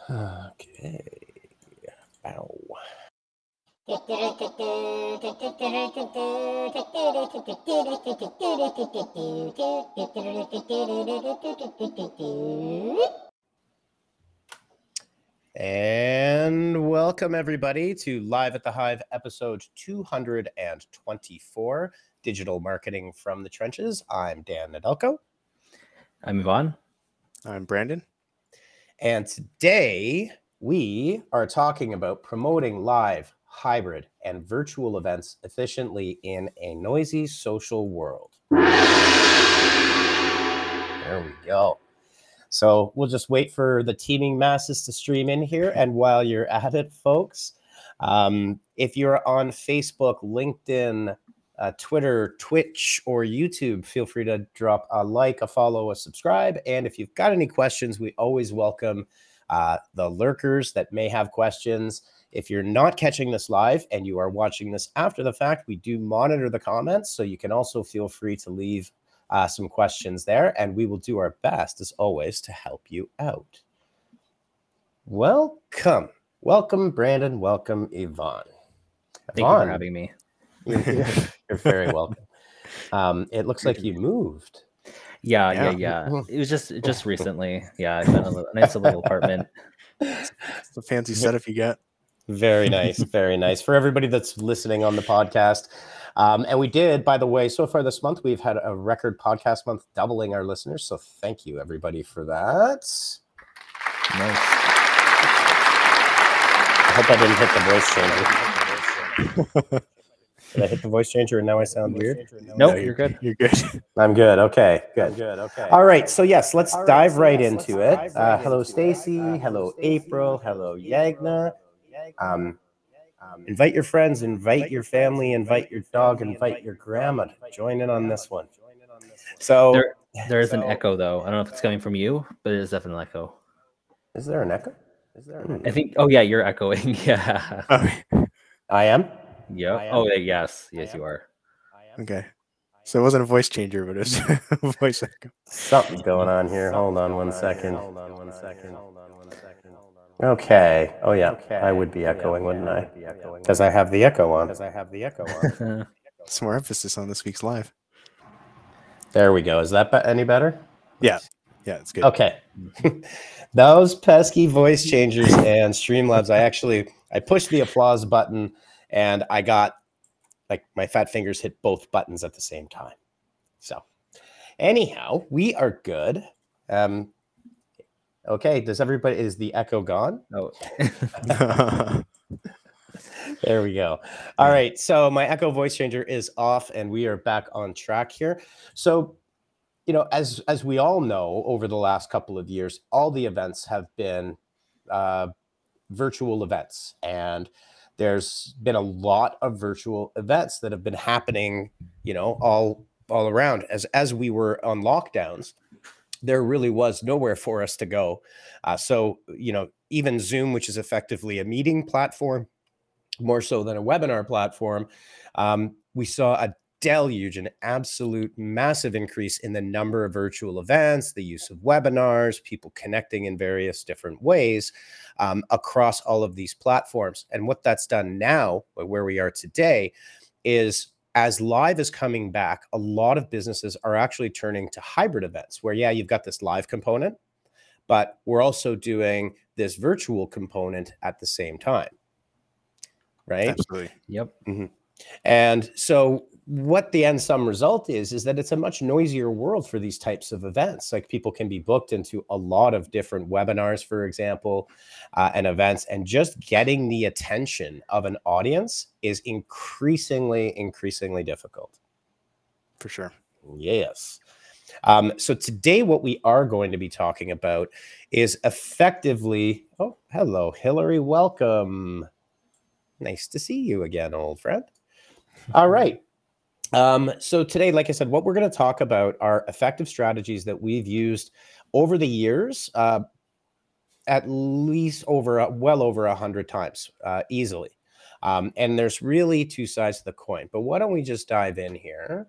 Okay. Ow. And welcome everybody to Live at the Hive episode 224, Digital Marketing from the Trenches. I'm Dan Nadelko. I'm Yvonne. I'm Brandon. And today we are talking about promoting live, hybrid, and virtual events efficiently in a noisy social world. There we go. So we'll just wait for the teeming masses to stream in here. And while you're at it, folks, if you're on Facebook, LinkedIn, Twitter, Twitch, or YouTube, feel free to drop a like, a follow, a subscribe. And if you've got any questions, we always welcome the lurkers that may have questions. If you're not catching this live and you are watching this after the fact, we do monitor the comments. So you can also feel free to leave some questions there, and we will do our best, as always, to help you out. Welcome, Brandon. Welcome, Yvonne. Thank you for having me. You're very welcome. It looks like you moved. Yeah. It was just recently. Yeah, I found a nice little apartment. It's a fancy setup you got. Very nice, very nice. For everybody that's listening on the podcast. And we did, by the way, so far this month, we've had a record podcast month, doubling our listeners. So thank you, everybody, for that. Nice. I hope I didn't hit the voice changer. Did I hit the voice changer and now I sound weird? No, you're good. You're good. I'm good. Okay, good. All right. So yes, let's dive right into it. Hello, Stacy. Hello, April. Hello, Yagna. Invite your friends, invite your family, invite your dog, invite your grandma to join in on this one. So there is an echo though. I don't know if it's coming from you, but it is definitely an echo. Is there an echo? I think. Oh yeah, you're echoing. Yeah. I am. Yeah. Oh yes, you are. Okay. So it wasn't a voice changer, but it was a voice echo. Something's going on here. Hold on one second. Okay. Oh yeah, I would be echoing, wouldn't I? Because I have the echo on. Some more emphasis on this week's live. There we go. Is that any better? Yeah, it's good. Okay. Those pesky voice changers and Streamlabs. I pushed the applause button and I got my fat fingers hit both buttons at the same time. So anyhow, we are good. Okay. Is the echo gone? Oh. There we go. All right. So my echo voice changer is off and we are back on track here. So, as we all know, over the last couple of years, all the events have been virtual events, and there's been a lot of virtual events that have been happening, all around. As we were on lockdowns, there really was nowhere for us to go. So, even Zoom, which is effectively a meeting platform, more so than a webinar platform, we saw a deluge, an absolute massive increase in the number of virtual events, the use of webinars, people connecting in various different ways across all of these platforms. And what that's done now, where we are today, is as live is coming back, a lot of businesses are actually turning to hybrid events where, you've got this live component, but we're also doing this virtual component at the same time. Right? Absolutely. Yep. Mm-hmm. And so what the end sum result is that it's a much noisier world for these types of events. Like, people can be booked into a lot of different webinars, for example, and events, and just getting the attention of an audience is increasingly difficult. For sure. Yes. So today what we are going to be talking about is effectively, oh, hello, Hillary, welcome. Nice to see you again, old friend. All right. So today, like I said, what we're going to talk about are effective strategies that we've used over the years, at least well over 100 times, easily. And there's really two sides to the coin. But why don't we just dive in here?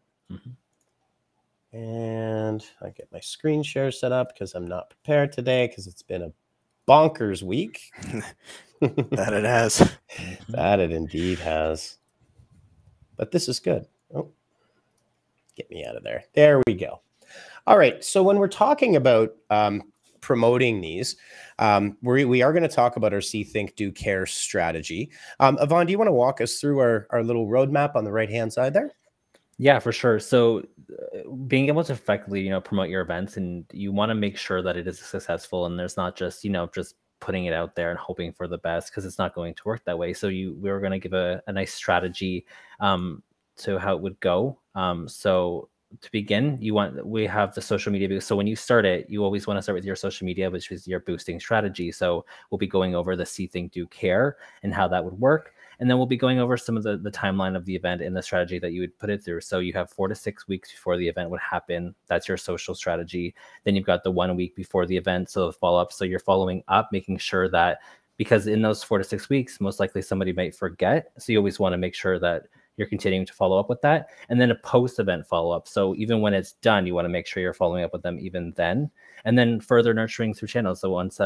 Mm-hmm. And I get my screen share set up because I'm not prepared today because it's been a bonkers week. That it has. That it indeed has. But this is good. Oh, get me out of there. There we go. All right. So when we're talking about promoting these, we are going to talk about our See, Think, Do, Care strategy. Yvonne, do you want to walk us through our little roadmap on the right-hand side there? Yeah, for sure. So being able to effectively, promote your events, and you want to make sure that it is successful, and there's not just, just putting it out there and hoping for the best, because it's not going to work that way. So we're going to give a nice strategy to how it would go. So to begin, we have the social media boost. So when you start it, you always want to start with your social media, which is your boosting strategy. So we'll be going over the See, Think, Do, Care and how that would work. And then we'll be going over some of the timeline of the event and the strategy that you would put it through. So you have 4 to 6 weeks before the event would happen. That's your social strategy. Then you've got the 1 week before the event. So the follow-up. So you're following up, making sure that, because in those 4 to 6 weeks, most likely somebody might forget. So you always want to make sure that you're continuing to follow up with that. And then a post-event follow-up. So even when it's done, you want to make sure you're following up with them even then. And then further nurturing through channels. So once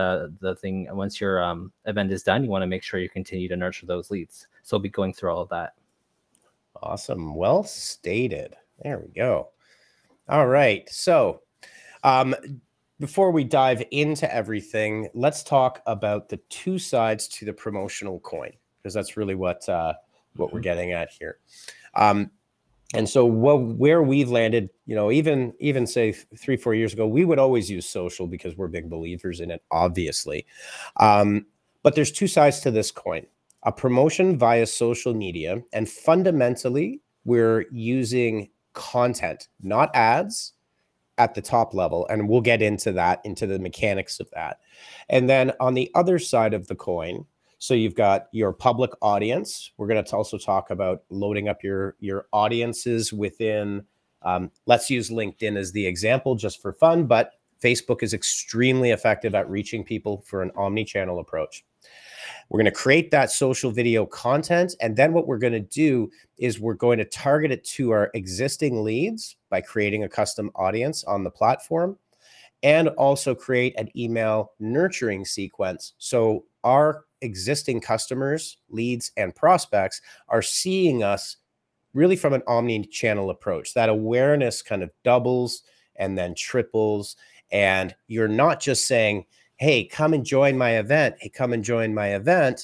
your event is done, you want to make sure you continue to nurture those leads. So we'll be going through all of that. Awesome. Well stated. There we go. All right. So before we dive into everything, let's talk about the two sides to the promotional coin, because that's really what we're getting at here. And so where we've landed, even say 3-4 years ago, we would always use social because we're big believers in it, obviously. But there's two sides to this coin: a promotion via social media, and fundamentally we're using content, not ads, at the top level. And we'll get into the mechanics of that. And then on the other side of the coin, so you've got your public audience. We're going to also talk about loading up your audiences within, let's use LinkedIn as the example just for fun, but Facebook is extremely effective at reaching people for an omni-channel approach. We're going to create that social video content. And then what we're going to do is we're going to target it to our existing leads by creating a custom audience on the platform, and also create an email nurturing sequence. So our existing customers, leads, and prospects are seeing us really from an omni-channel approach. That awareness kind of doubles and then triples. And you're not just saying, hey, come and join my event. Hey, come and join my event.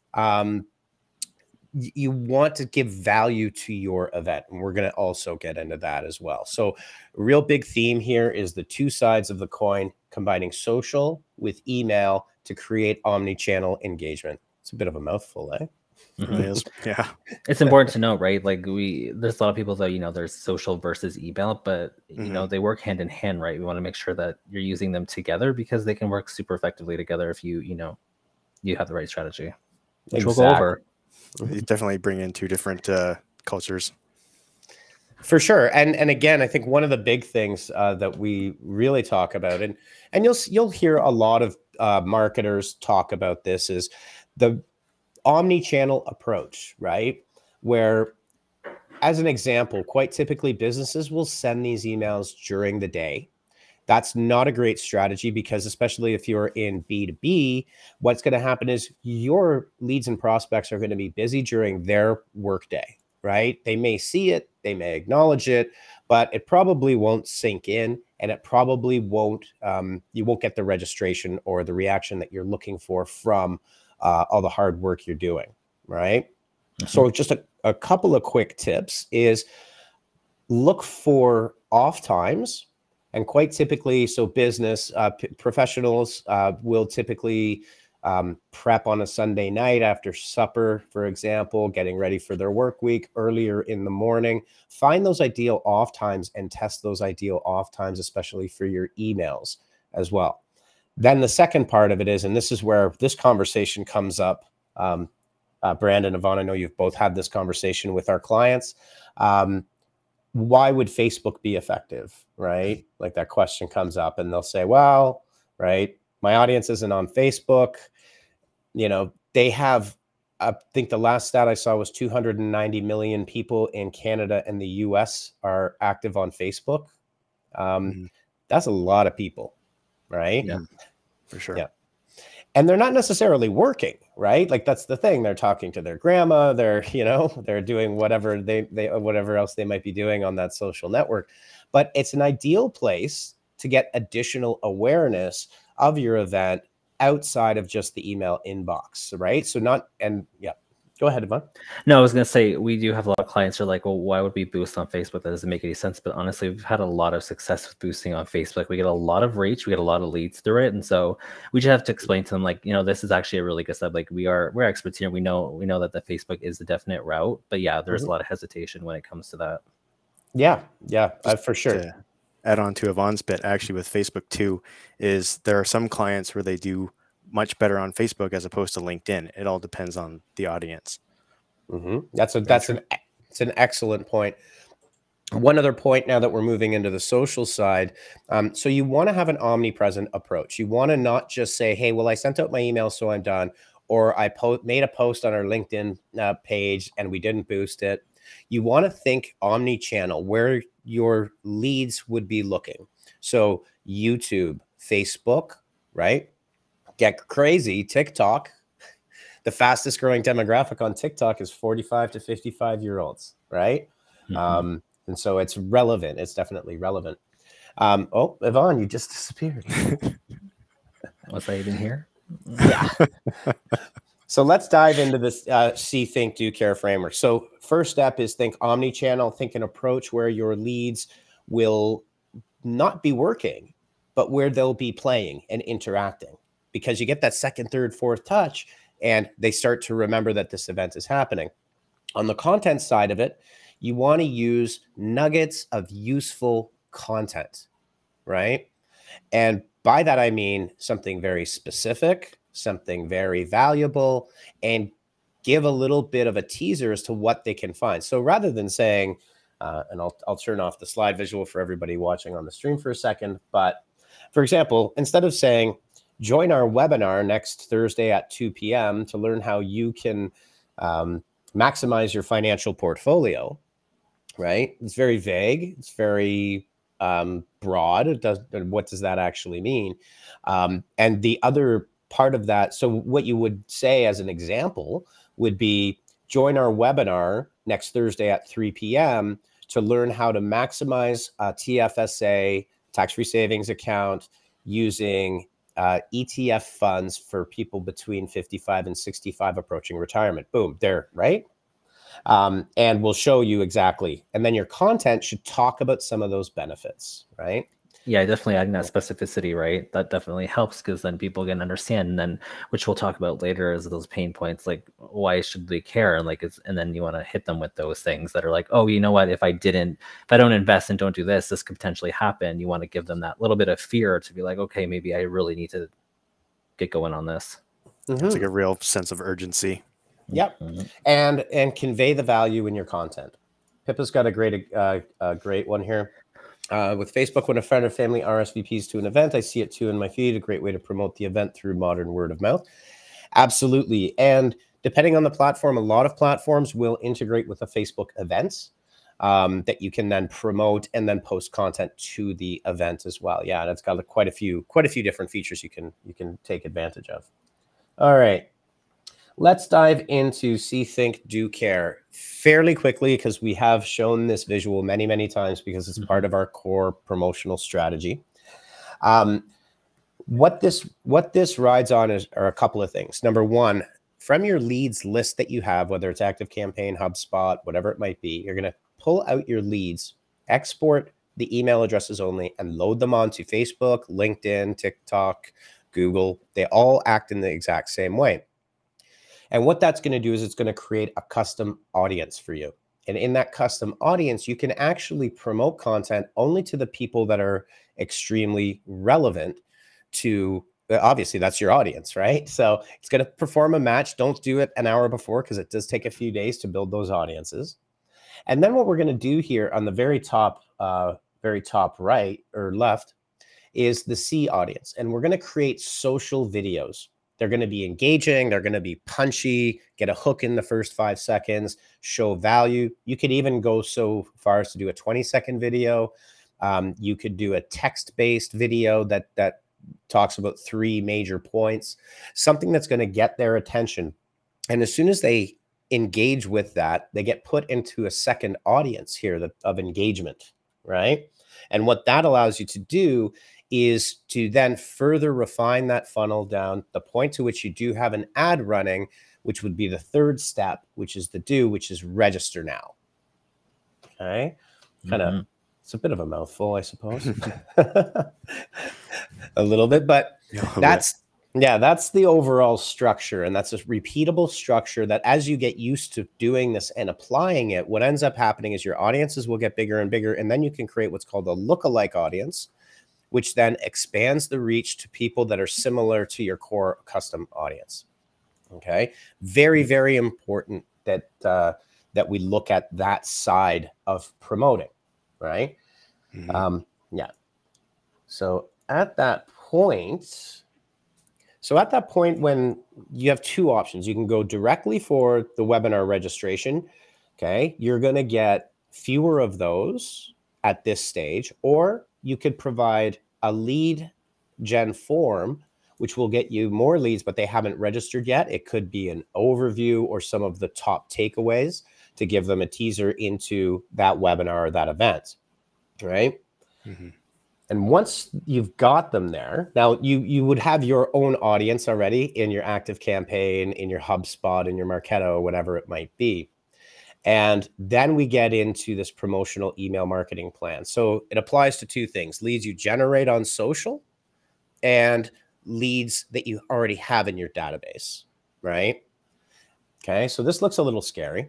You want to give value to your event. And we're going to also get into that as well. So a real big theme here is the two sides of the coin, combining social with email to create omni-channel engagement. It's a bit of a mouthful, eh? It really is. Yeah. It's important to know, right? Like there's a lot of people that, there's social versus email, but they work hand in hand, right? We want to make sure that you're using them together, because they can work super effectively together if you have the right strategy, which we'll go over. You definitely bring in two different cultures. For sure. And again, I think one of the big things that we really talk about, and you'll hear a lot of marketers talk about this, is the omni-channel approach, right? Where, as an example, quite typically businesses will send these emails during the day. That's not a great strategy, because especially if you're in B2B, what's going to happen is your leads and prospects are going to be busy during their workday, right? They may see it, they may acknowledge it, but it probably won't sink in, and it probably won't, you won't get the registration or the reaction that you're looking for from all the hard work you're doing, right? Mm-hmm. So just a couple of quick tips is look for off times. And quite typically, so business professionals will typically prep on a Sunday night after supper, for example, getting ready for their work week earlier in the morning. Find those ideal off times and test those ideal off times, especially for your emails as well. Then the second part of it is, and this is where this conversation comes up, Brandon, Yvonne, I know you've both had this conversation with our clients. Why would Facebook be effective, right? Like that question comes up and they'll say, well, right, my audience isn't on Facebook. They have, I think the last stat I saw was 290 million people in Canada and the US are active on Facebook. That's a lot of people, right? Yeah, for sure. Yeah. and they're not necessarily working, right? Like that's the thing. They're talking to their grandma. They're, they're doing whatever whatever else they might be doing on that social network. But it's an ideal place to get additional awareness of your event outside of just the email inbox, right? So go ahead, Yvonne. No, I was gonna say we do have a lot of clients who are like, well, why would we boost on Facebook? That doesn't make any sense. But honestly, we've had a lot of success with boosting on Facebook. We get a lot of reach, we get a lot of leads through it, and so we just have to explain to them like, this is actually a really good step. Like we're experts here. We know that the Facebook is the definite route, but yeah, there's a lot of hesitation when it comes to that. Yeah, for sure. To add on to Yvonne's bit, actually with Facebook too, is there are some clients where they do much better on Facebook as opposed to LinkedIn. It all depends on the audience. That's an excellent point. One other point now that we're moving into the social side. So you want to have an omnipresent approach. You want to not just say, hey, well, I sent out my email, so I'm done. Or I made a post on our LinkedIn page and we didn't boost it. You want to think omni-channel, where your leads would be looking. So YouTube, Facebook, right? Get crazy, TikTok. The fastest growing demographic on TikTok is 45 to 55-year-olds, right? And so it's relevant. It's definitely relevant. Oh, Yvonne, you just disappeared. Was I even here? Yeah. So let's dive into this See, Think, Do, Care framework. So first step is think omni-channel, think an approach where your leads will not be working, but where they'll be playing and interacting, because you get that second, third, fourth touch and they start to remember that this event is happening. On the content side of it, you want to use nuggets of useful content, right? And by that, I mean something very specific, something very valuable, and give a little bit of a teaser as to what they can find. So rather than saying, and I'll turn off the slide visual for everybody watching on the stream for a second. But for example, instead of saying, join our webinar next Thursday at 2 p.m. to learn how you can maximize your financial portfolio, right? It's very vague. It's very broad. What does that actually mean? And the other part of that, so what you would say as an example would be, join our webinar next Thursday at 3 p.m. to learn how to maximize a TFSA, tax-free savings account, using ETF funds for people between 55 and 65 approaching retirement. Boom, there, right? And we'll show you exactly. And then your content should talk about some of those benefits, right? Yeah, definitely adding that specificity, right? That definitely helps, because then people can understand, and then, which we'll talk about later, is those pain points, like why should they care? And and then you want to hit them with those things that are like, oh, you know what? If I don't invest and don't do this could potentially happen. You want to give them that little bit of fear to be like, okay, maybe I really need to get going on this. It's like a real sense of urgency. Yep. And convey the value in your content. Pippa's got a great one here. With Facebook, when a friend or family RSVPs to an event, I see it too in my feed. A great way to promote the event through modern word of mouth. Absolutely. And depending on the platform, a lot of platforms will integrate with the Facebook events that you can then promote and then post content to the event as well. Yeah, and it's got quite a few different features you can take advantage of. All right. Let's dive into See, Think, Do, Care fairly quickly, because we have shown this visual many, many times because it's part of our core promotional strategy. What this rides on are a couple of things. Number one, from your leads list that you have, whether it's ActiveCampaign, HubSpot, whatever it might be, you're going to pull out your leads, export the email addresses only, and load them onto Facebook, LinkedIn, TikTok, Google. They all act in the exact same way. And what that's going to do is it's going to create a custom audience for you. And in that custom audience, you can actually promote content only to the people that are extremely relevant to, obviously that's your audience, right? So it's going to perform a match. Don't do it an hour before, because it does take a few days to build those audiences. And then what we're going to do here on the very top right or left is the C audience. And we're going to create social videos. They're going to be engaging. They're going to be punchy, get a hook in the first 5 seconds, show value. You could even go so far as to do a 20-second video. You could do a text-based video that talks about 3 major points, something that's going to get their attention. And as soon as they engage with that, they get put into a second audience here of engagement, right? And what that allows you to do is to then further refine that funnel down the point to which you do have an ad running, which would be the third step, which is which is register now. Okay. Kind of, it's a bit of a mouthful, I suppose. A little bit, but that's the overall structure. And that's a repeatable structure that as you get used to doing this and applying it, what ends up happening is your audiences will get bigger and bigger. And then you can create what's called a lookalike audience, which then expands the reach to people that are similar to your core custom audience. Okay. Very, very important that, that we look at that side of promoting, right? Yeah. So at that point, when you have 2 options, you can go directly for the webinar registration. Okay. You're going to get fewer of those at this stage, or you could provide a lead gen form, which will get you more leads, but they haven't registered yet. It could be an overview or some of the top takeaways to give them a teaser into that webinar or that event, right? And once you've got them there, now you would have your own audience already in your ActiveCampaign, in your HubSpot, in your Marketo, whatever it might be. And then we get into this promotional email marketing plan. So it applies to 2 things: leads you generate on social and leads that you already have in your database, right? Okay, so this looks a little scary.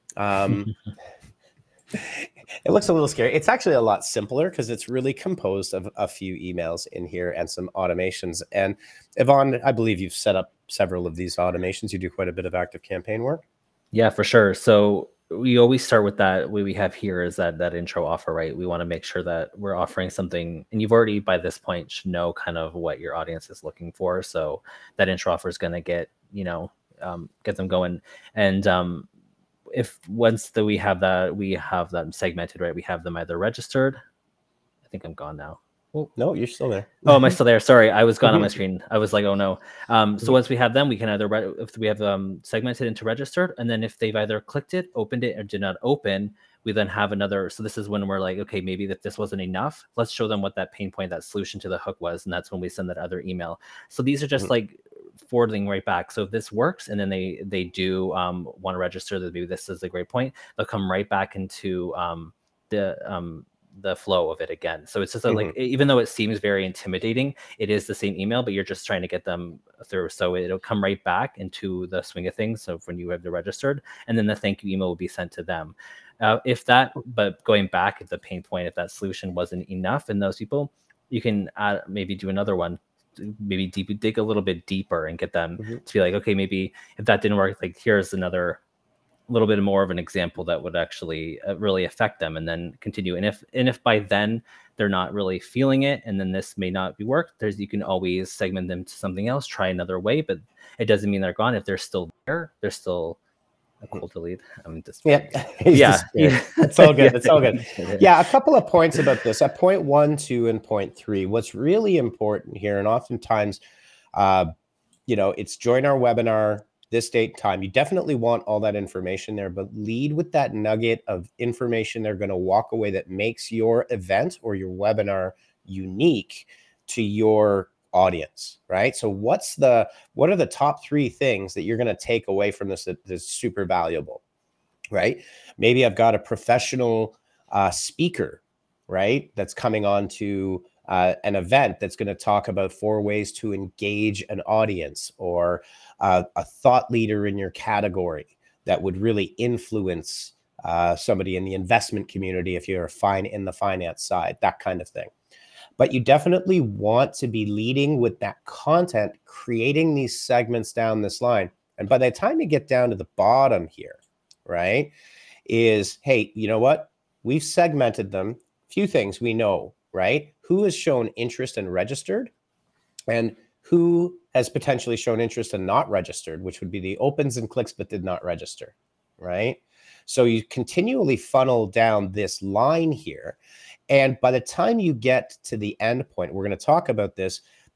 It looks a little scary. It's actually a lot simpler because it's really composed of a few emails in here and some automations. And Yvonne, I believe you've set up several of these automations. You do quite a bit of ActiveCampaign work. Yeah, for sure. So we always start with that. What we have here is that intro offer, right? We want to make sure that we're offering something, and you've already by this point should know kind of what your audience is looking for. So that intro offer is going to get, get them going. And if once that we have them segmented, right? We have them either registered. I think I'm gone now. Oh, no, you're still there. Oh, am I still there? Sorry, I was gone on my screen. I was like, oh no. So once we have them, we can either, if we have segmented into registered, and then if they've either clicked it, opened it, or did not open, we then have another. So this is when we're like, okay, maybe that this wasn't enough. Let's show them what that pain point, that solution to the hook was. And that's when we send that other email. So these are just like forwarding right back. So if this works and then they do want to register, that maybe this is a great point, they'll come right back into the flow of it again. So it's just like, even though it seems very intimidating, it is the same email, but you're just trying to get them through. So it'll come right back into the swing of things. So when you have the registered, and then the thank you email will be sent to them. But going back at the pain point, if that solution wasn't enough in those people, you can maybe do another one, maybe dig a little bit deeper and get them to be like, okay, maybe if that didn't work, like here's another little bit more of an example that would actually really affect them, and then continue. And if by then they're not really feeling it, and then this may not be worked, you can always segment them to something else, try another way, but it doesn't mean they're gone. If they're still there, they're still a cool delete. I'm just It's all good. It's all good. Yeah, a couple of points about this at point 1, 2, and point 3. What's really important here, and oftentimes, it's join our webinar, this date, time. You definitely want all that information there, but lead with that nugget of information they're going to walk away that makes your event or your webinar unique to your audience, right? So what are the top 3 things that you're going to take away from this that is super valuable, right? Maybe I've got a professional speaker, right, that's coming on to an event that's going to talk about 4 ways to engage an audience, or a thought leader in your category that would really influence somebody in the investment community if you're in the finance side, that kind of thing. But you definitely want to be leading with that content, creating these segments down this line. And by the time you get down to the bottom here, right, is, hey, you know what? We've segmented them. Few things we know, right? Who has shown interest and registered, and who has potentially shown interest and not registered, which would be the opens and clicks but did not register, right? So you continually funnel down this line here. And by the time you get to the end point, we're going to talk about this,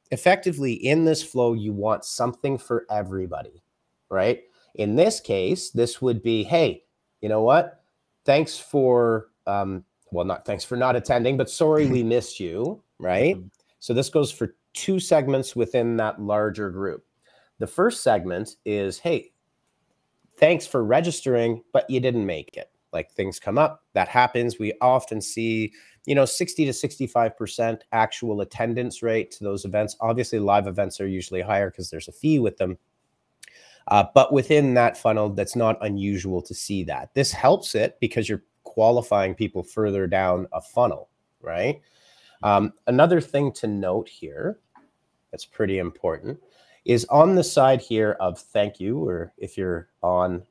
effectively in this flow, you want something for everybody, right? In this case, this would be, hey, you know what? Thanks for, well, not thanks for not attending, but sorry we missed you, right? Mhm. So this goes for 2 segments within that larger group. The first segment is, hey, thanks for registering, but you didn't make it. Like things come up, that happens. We often see, 60 to 65% actual attendance rate to those events. Obviously, live events are usually higher because there's a fee with them. But within that funnel, that's not unusual to see that. This helps it because you're qualifying people further down a funnel, right? Another thing to note here that's pretty important is on the side here of thank you, or if you're on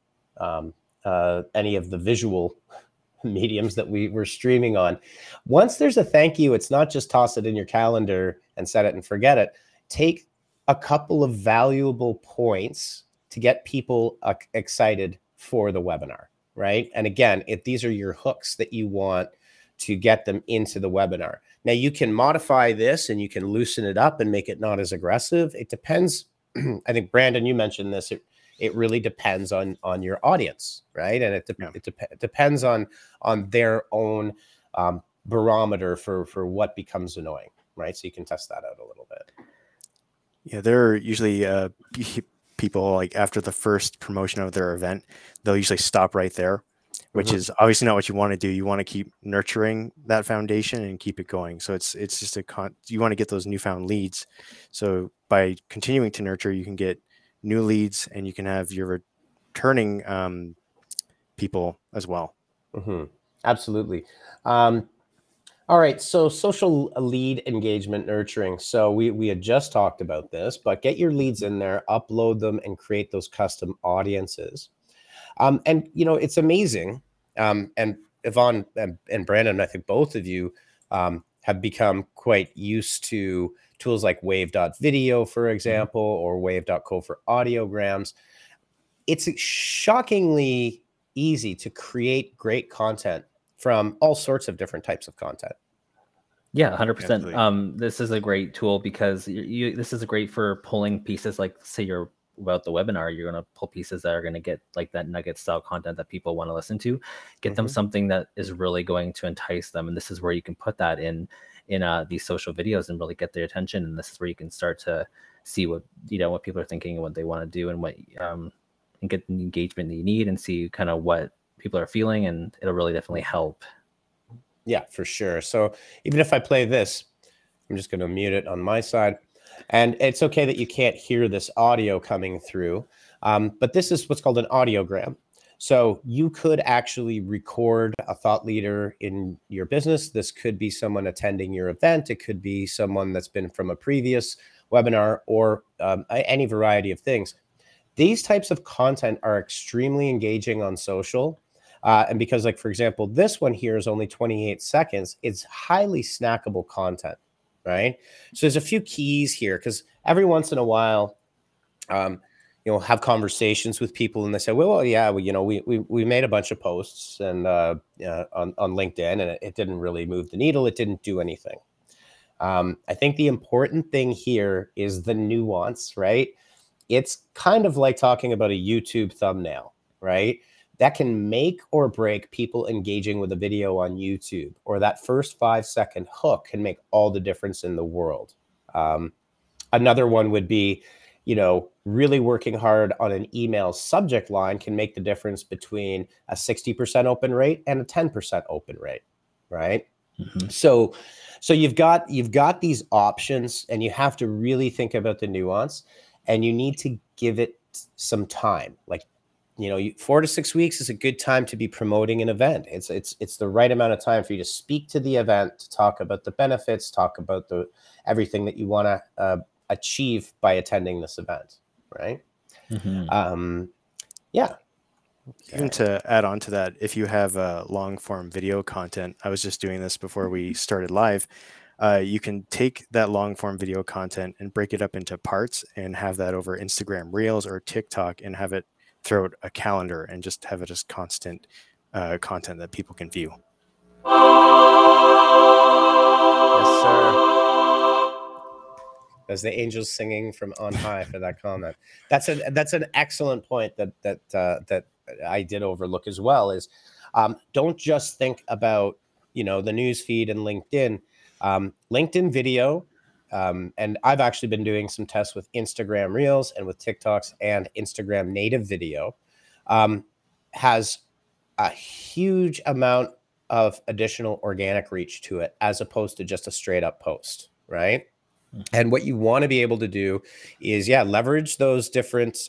any of the visual mediums that we were streaming on, once there's a thank you, it's not just toss it in your calendar and set it and forget it. Take a couple of valuable points to get people excited for the webinar, right? And again, these are your hooks that you want to get them into the webinar. Now you can modify this and you can loosen it up and make it not as aggressive. It depends. I think Brandon, you mentioned this. It really depends on your audience, right? And it depends on their own barometer for what becomes annoying, right? So you can test that out a little bit. Yeah, there are usually people like after the first promotion of their event, they'll usually stop right there, which is obviously not what you want to do. You want to keep nurturing that foundation and keep it going. So it's just you want to get those newfound leads. So by continuing to nurture, you can get new leads and you can have your returning people as well. Absolutely. All right, so social lead engagement nurturing. So we had just talked about this, but get your leads in there, upload them, and create those custom audiences. And it's amazing. And Yvonne and Brandon, I think both of you have become quite used to tools like Wave.video, for example, or Wave.co for audiograms. It's shockingly easy to create great content from all sorts of different types of content. Yeah, 100%. This is a great tool because this is great for pulling pieces. Like, say you're about the webinar, you're going to pull pieces that are going to get like that nugget style content that people want to listen to, get them something that is really going to entice them. And this is where you can put that in these social videos and really get their attention. And this is where you can start to see what people are thinking and what they want to do, and what and get the engagement that you need, and see kind of what people are feeling, and it'll really definitely help. Yeah, for sure. So even if I play this, I'm just going to mute it on my side. And it's okay that you can't hear this audio coming through, but this is what's called an audiogram. So you could actually record a thought leader in your business. This could be someone attending your event. It could be someone that's been from a previous webinar, or any variety of things. These types of content are extremely engaging on social. And because, like, for example, this one here is only 28 seconds, it's highly snackable content, right? So there's a few keys here, because every once in a while, have conversations with people and they say, well, yeah, we made a bunch of posts and on LinkedIn, and it didn't really move the needle. It didn't do anything. I think the important thing here is the nuance, right? It's kind of like talking about a YouTube thumbnail, right? That can make or break people engaging with a video on YouTube, or that first 5-second hook can make all the difference in the world. Another one would be, really working hard on an email subject line can make the difference between a 60% open rate and a 10% open rate, right? So you've got these options, and you have to really think about the nuance, and you need to give it some time. Like, 4 to 6 weeks is a good time to be promoting an event. It's the right amount of time for you to speak to the event, to talk about the benefits, talk about everything that you want to achieve by attending this event, right? Yeah. Even to add on to that, if you have long form video content, I was just doing this before we started live. You can take that long form video content and break it up into parts and have that over Instagram Reels or TikTok, and have it throughout a calendar, and just have it as constant content that people can view. Yes, sir. as the angels singing from on high for that comment. That's an excellent point that I did overlook as well. Is don't just think about the news feed and LinkedIn. LinkedIn video, and I've actually been doing some tests with Instagram Reels and with TikToks and Instagram native video, has a huge amount of additional organic reach to it as opposed to just a straight up post, right? And what you want to be able to do is, leverage those different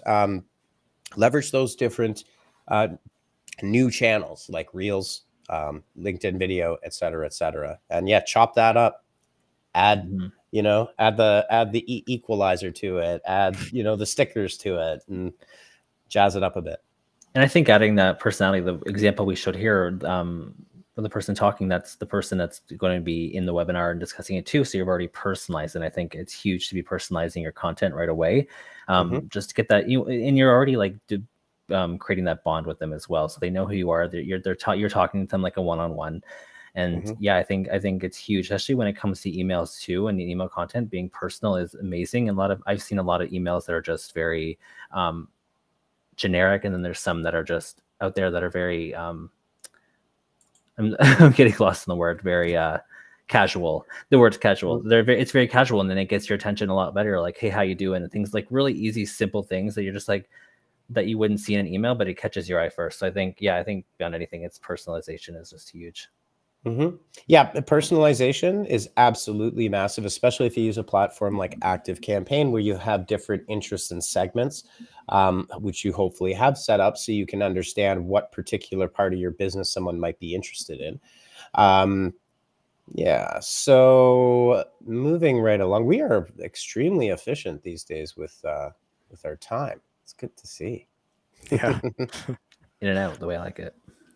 new channels like Reels, LinkedIn video, et cetera, and chop that up. Add add the equalizer to it. Add the stickers to it, and jazz it up a bit. And I think adding that personality, the example we showed here, the person talking, that's the person that's going to be in the webinar and discussing it too. So you've already personalized, and I think it's huge to be personalizing your content right away, just to get that and you're already like creating that bond with them as well, so they know who you are. You're talking to them like a one-on-one, and I think it's huge, especially when it comes to emails too, and the email content being personal is amazing. And I've seen a lot of emails that are just very generic, and then there's some that are just out there that are very I'm getting lost in the word, very casual. The word's casual. It's very casual, and then it gets your attention a lot better. Like, hey, how you doing? And things like really easy, simple things that you're just like, that you wouldn't see in an email, but it catches your eye first. So I think beyond anything, it's personalization is just huge. Yeah, personalization is absolutely massive, especially if you use a platform like ActiveCampaign, where you have different interests and segments, which you hopefully have set up so you can understand what particular part of your business someone might be interested in. So moving right along, we are extremely efficient these days with our time. It's good to see. Yeah. In and out, the way I like it.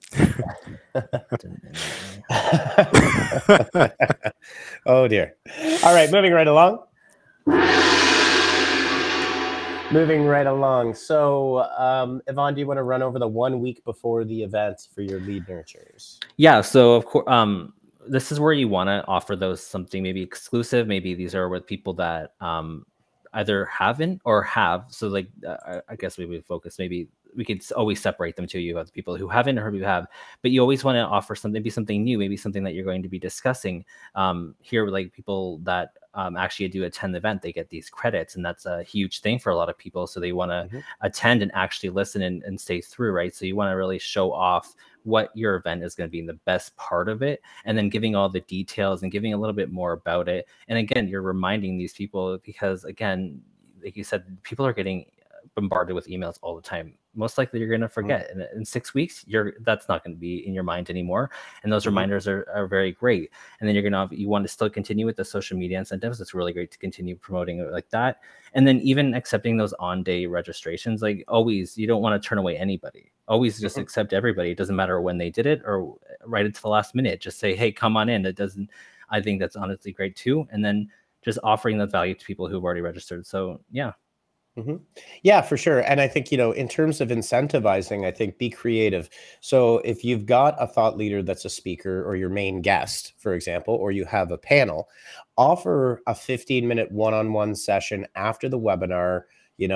Oh dear. All right, moving right along. So Yvonne, do you want to run over the 1 week before the event for your lead nurturers? Yeah, so of course, this is where you want to offer those something maybe exclusive. Maybe these are with people that either haven't or have. So like I guess we would focus, maybe we could always separate them to you of the people who haven't or who have, but you always want to offer something, maybe something new, maybe something that you're going to be discussing here. Like people that actually do attend the event, they get these credits, and that's a huge thing for a lot of people. So they want to attend and actually listen and stay through, right? So you want to really show off what your event is going to be in the best part of it, and then giving all the details and giving a little bit more about it. And again, you're reminding these people, because again, like you said, people are getting bombarded with emails all the time. Most likely you're going to forget, and in 6 weeks that's not going to be in your mind anymore, and those reminders are very great. And then you want to still continue with the social media incentives. It's really great to continue promoting it like that. And then even accepting those on-day registrations, like always, you don't want to turn away anybody. Always just accept everybody. It doesn't matter when they did it or right into the last minute. Just say, hey, come on in. I think that's honestly great too. And then just offering that value to people who've already registered. So yeah. Yeah, for sure. And I think, in terms of incentivizing, I think be creative. So if you've got a thought leader that's a speaker or your main guest, for example, or you have a panel, offer a 15-minute one-on-one session after the webinar,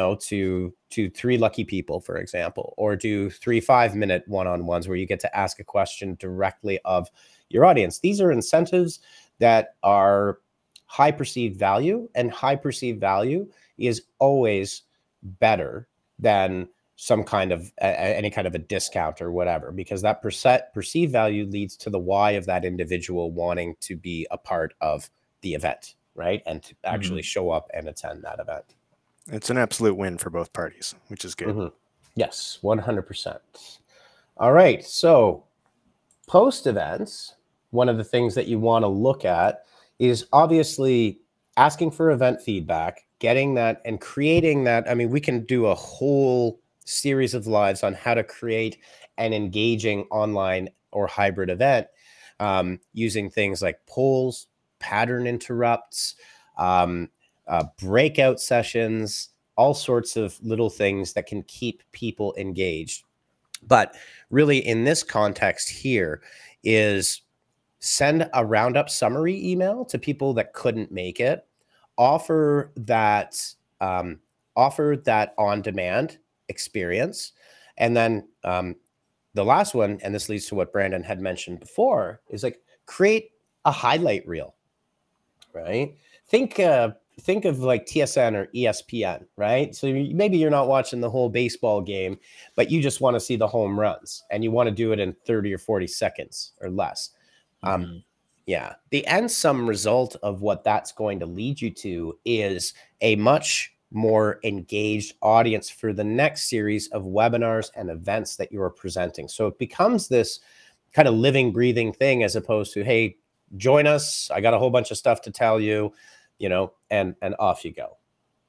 to 3 lucky people, for example, or do 3 5-minute one-on-ones where you get to ask a question directly of your audience. These are incentives that are high perceived value, and high perceived value is always better than some kind of any kind of a discount or whatever, because that perceived value leads to the why of that individual wanting to be a part of the event, right? And to actually show up and attend that event. It's an absolute win for both parties, which is good. Yes, 100%. All right. So post events, one of the things that you want to look at is obviously asking for event feedback, getting that and creating that. I mean, we can do a whole series of lives on how to create an engaging online or hybrid event using things like polls, pattern interrupts, breakout sessions, all sorts of little things that can keep people engaged. But really in this context here is send a roundup summary email to people that couldn't make it. offer that on-demand experience. And then the last one, and this leads to what Brandon had mentioned before, is like create a highlight reel, right? Think of like TSN or ESPN, right? So maybe you're not watching the whole baseball game, but you just want to see the home runs and you want to do it in 30 or 40 seconds or less. Yeah, the end sum result of what that's going to lead you to is a much more engaged audience for the next series of webinars and events that you're presenting. So it becomes this kind of living, breathing thing, as opposed to, hey, join us, I got a whole bunch of stuff to tell you, and off you go.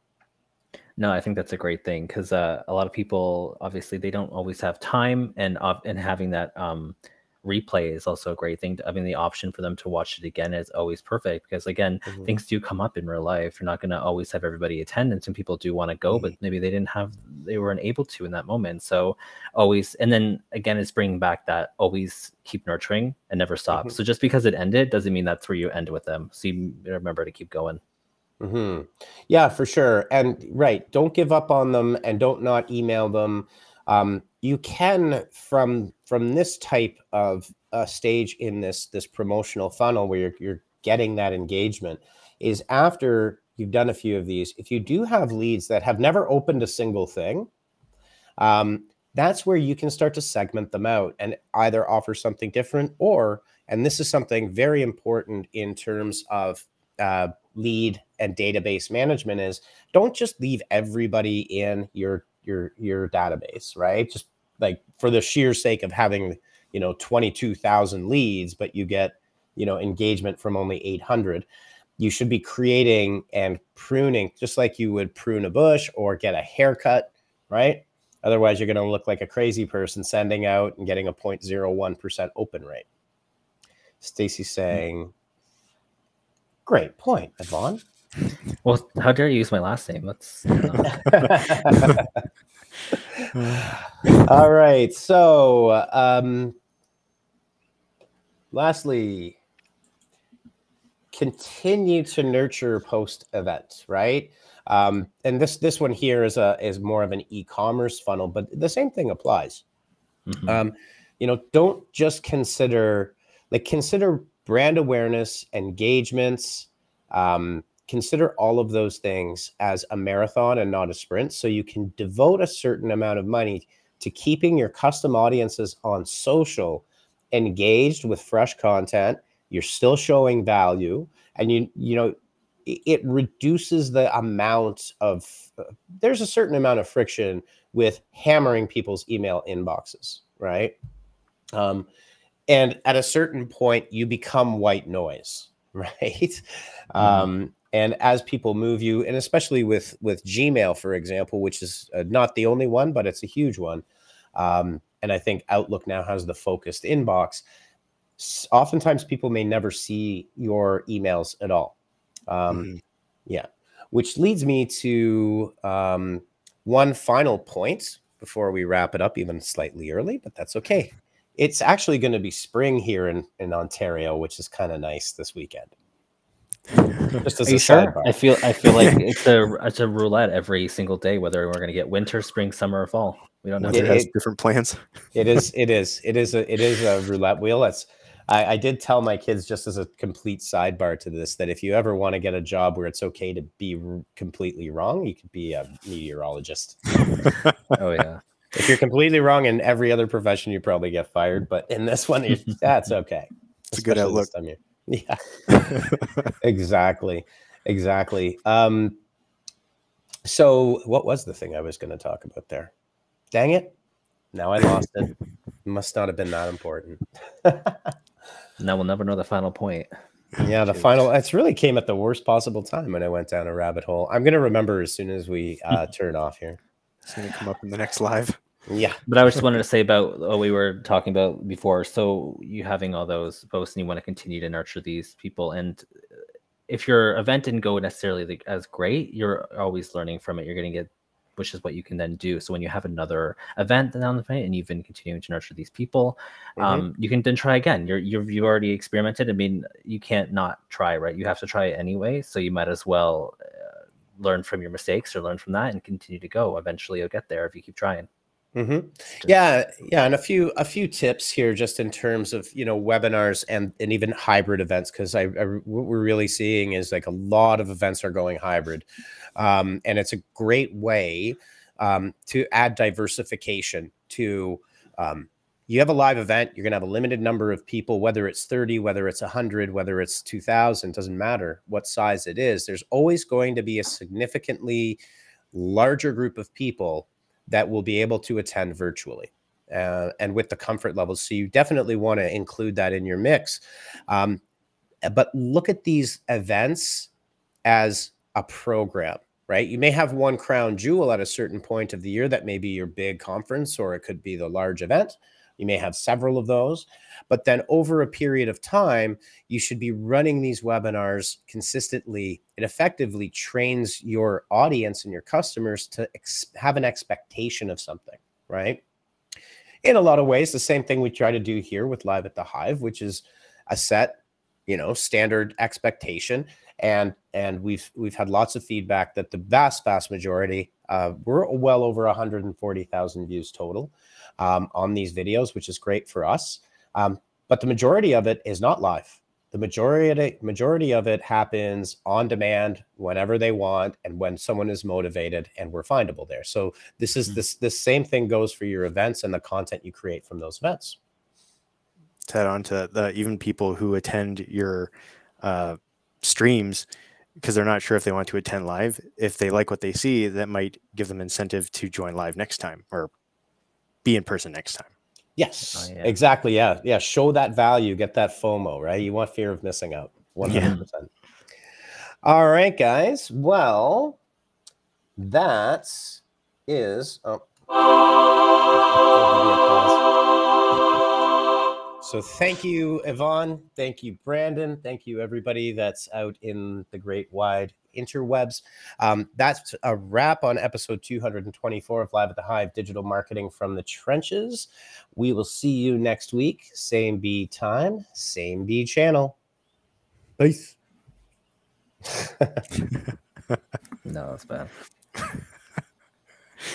No, I think that's a great thing, because a lot of people, obviously, they don't always have time, and having that replay is also a great thing. Having the option for them to watch it again is always perfect, because again, things do come up in real life. You're not going to always have everybody attendance, and people do want to go, but maybe they weren't able to in that moment. So always, and then again, it's bringing back that always keep nurturing and never stop. So just because it ended doesn't mean that's where you end with them. So you remember to keep going. Yeah, for sure. And right, don't give up on them, and don't not email them. You can, from this type of stage in this promotional funnel where you're getting that engagement, is after you've done a few of these, if you do have leads that have never opened a single thing, that's where you can start to segment them out and either offer something different, or, and this is something very important in terms of lead and database management, is don't just leave everybody in your database, right? Just like for the sheer sake of having 22,000 leads, but you get engagement from only 800. You should be creating and pruning, just like you would prune a bush or get a haircut, right? Otherwise, you're going to look like a crazy person sending out and getting a 0.01% open rate. Stacy's saying, great point, Yvonne. Well, how dare you use my last name? That's all right. So, lastly, continue to nurture post-event, right? And this one here is more of an e-commerce funnel, but the same thing applies. Don't just consider brand awareness, engagements, consider all of those things as a marathon and not a sprint. So you can devote a certain amount of money to keeping your custom audiences on social engaged with fresh content. You're still showing value, and it reduces the amount of there's a certain amount of friction with hammering people's email inboxes, right? And at a certain point, you become white noise, right? And as people move you, and especially with Gmail, for example, which is not the only one, but it's a huge one. And I think Outlook now has the focused inbox. Oftentimes people may never see your emails at all. Yeah, which leads me to one final point before we wrap it up, even slightly early, but that's okay. It's actually going to be spring here in Ontario, which is kind of nice this weekend. Just as Are you sure? sidebar. I feel like it's a roulette every single day, whether we're going to get winter, spring, summer, or fall. We don't know. Weather has different plans. It is a roulette wheel. I did tell my kids, just as a complete sidebar to this, that if you ever want to get a job where it's okay to be completely wrong, you could be a meteorologist. Oh yeah. If you're completely wrong in every other profession, you probably get fired. But in this one, that's okay. It's a good outlook. Yeah, exactly. So what was the thing I was going to talk about there? Dang it. Now I lost it. Must not have been that important. Now we'll never know the final point. Yeah, the final, it's really came at the worst possible time when I went down a rabbit hole. I'm going to remember as soon as we turn off here. It's going to come up in the next live. Yeah. But I just wanted to say about what we were talking about before. So you having all those posts and you want to continue to nurture these people. And if your event didn't go necessarily as great, you're always learning from it. You're going to get which is what you can then do. So when you have another event down the way and you've been continuing to nurture these people, you can then try again. You've already experimented. I mean, you can't not try, right? You have to try it anyway. So you might as well learn from your mistakes or learn from that and continue to go. Eventually you'll get there if you keep trying. Yeah, and a few tips here, just in terms of webinars and even hybrid events, because what we're really seeing is like a lot of events are going hybrid, and it's a great way to add diversification to. You have a live event, you're going to have a limited number of people, whether it's 30, whether it's 100, whether it's 2,000, doesn't matter what size it is. There's always going to be a significantly larger group of people that will be able to attend virtually and with the comfort levels. So you definitely want to include that in your mix. But look at these events as a program, right? You may have one crown jewel at a certain point of the year that may be your big conference, or it could be the large event. You may have several of those, but then over a period of time, you should be running these webinars consistently. It effectively trains your audience and your customers to have an expectation of something, right? In a lot of ways, the same thing we try to do here with Live at the Hive, which is a set, standard expectation. And we've had lots of feedback that the vast majority, we're well over 140,000 views total on these videos, which is great for us. But the majority of it is not live. The majority of it happens on demand whenever they want and when someone is motivated, and we're findable there. So this is this same thing goes for your events and the content you create from those events. To add on to that, even people who attend your streams because they're not sure if they want to attend live, if they like what they see, that might give them incentive to join live next time or be in person next time. Yes, exactly. Yeah. Show that value, get that FOMO, right? You want fear of missing out. 100%. All right, guys. Well, that is. So thank you, Yvonne. Thank you, Brandon. Thank you, everybody that's out in the great wide interwebs. That's a wrap on episode 224 of Live at the Hive, Digital Marketing from the Trenches. We will see you next week. Same B time, same B channel. Peace. No, that's bad.